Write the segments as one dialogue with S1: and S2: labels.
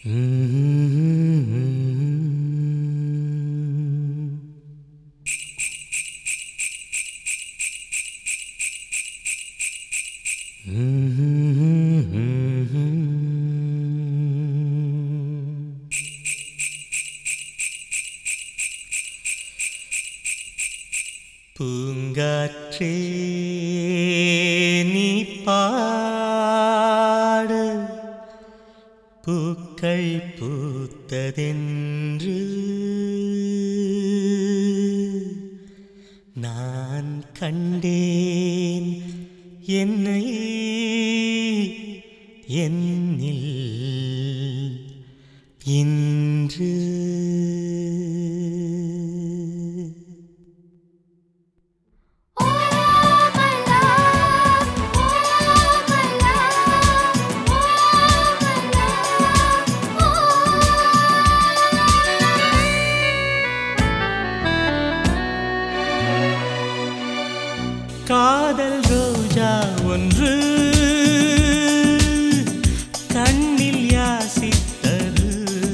S1: பூங்காற்றே நீ பாடு, பூக்கள் பூத்ததென்று நான் கண்டேன் என்னை என்னில் இன்று. காதல் ரோஜா ஒன்று கண்ணில் யாசித்தது,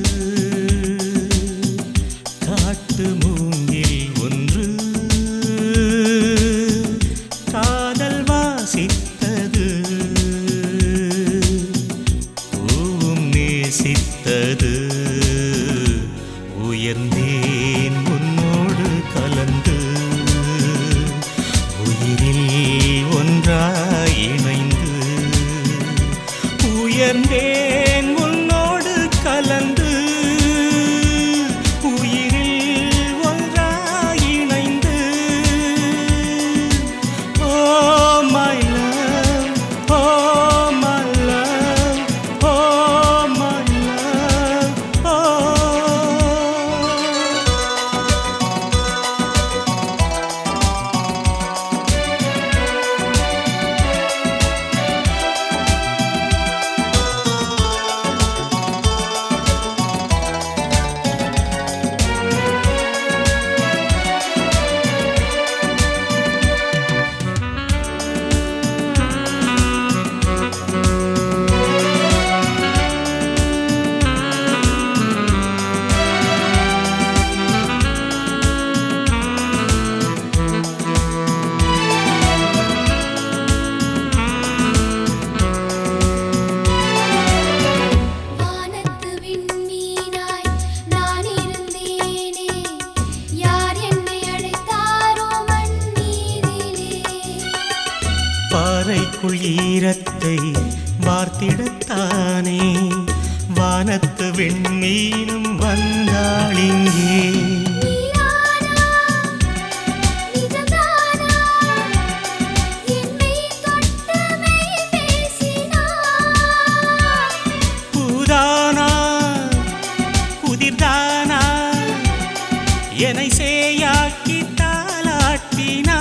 S1: காட்டு மூங்கில் ஒன்று காதல் வாசித்தது, பூவும் நேசித்தது. உயர்ந்தேன் உன்னோடு கலந்து, உயிரில் ஒன்றாய் இணைந்து. உயர்ந்தேன் உன்னோடு கலந்து, உயிரில் ஒன்றாய் இணைந்து. Oh my love, oh my love, oh my love, oh. பாறைக்குள் ஈரத்தை வார்த்திடத்தானே வானத்து விண்மீனும் வந்தாளிங்கே. பூதானா புதிர்தானா என்னை சேயாக்கி தாலாட்டினா.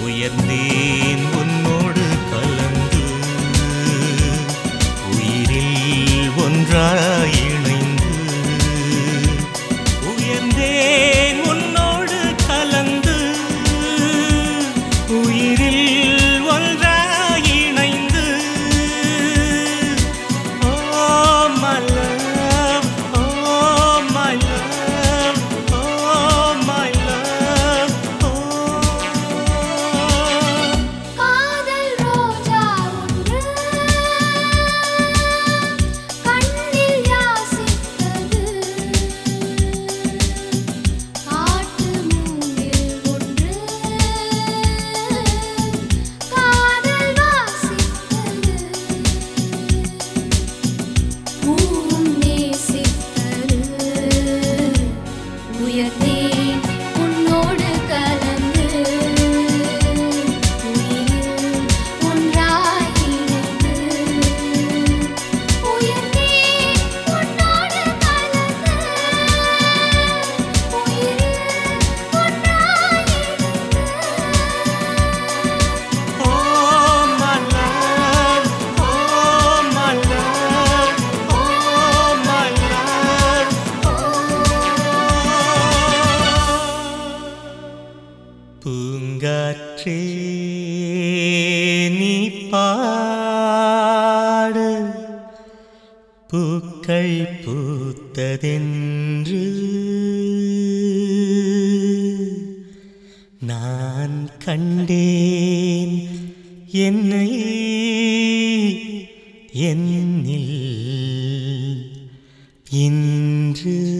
S1: உயர்ந்தேன் உன்னோடு கலந்து உயிரில் ஒன்றாய் இணைந்து உயர்ந்தேன் உன்னோடு கலந்து உயிரில் ஒன்றாய் இணைந்து Oh my love, oh my love, oh my love, oh.
S2: காதல் ரோஜா ஒன்று கண்ணில் யாசித்தது காட்டு மூங்கில் ஒன்று காதல் வாசித்தது பூவும் நேசித்தது உயர்ந்தேன் உன்னோடு கலந்து உயிரில் ஒன்றாய் இணைந்து உயர்ந்தேன் உன்னோடு கலந்து உயிரில் ஒன்றாய் இணைந்து
S1: Oh my love, oh my love, oh my love, Poongatre நீ பாடு பூக்கள் பூத்ததென்று நான் கண்டேன் என்னை என்னில் இன்று